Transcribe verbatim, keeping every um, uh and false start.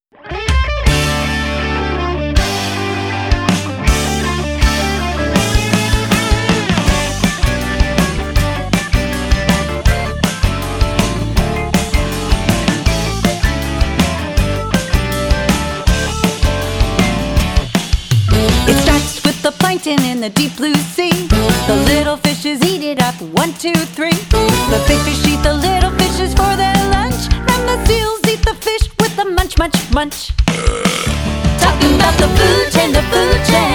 It starts with the plankton in the deep blue sea. The little fishes eat it up, one, two, three. The big fish eat the little fishes for their lunch, and the seals eat the fish with the munch, munch, munch. Talking about the food chain, the food chain.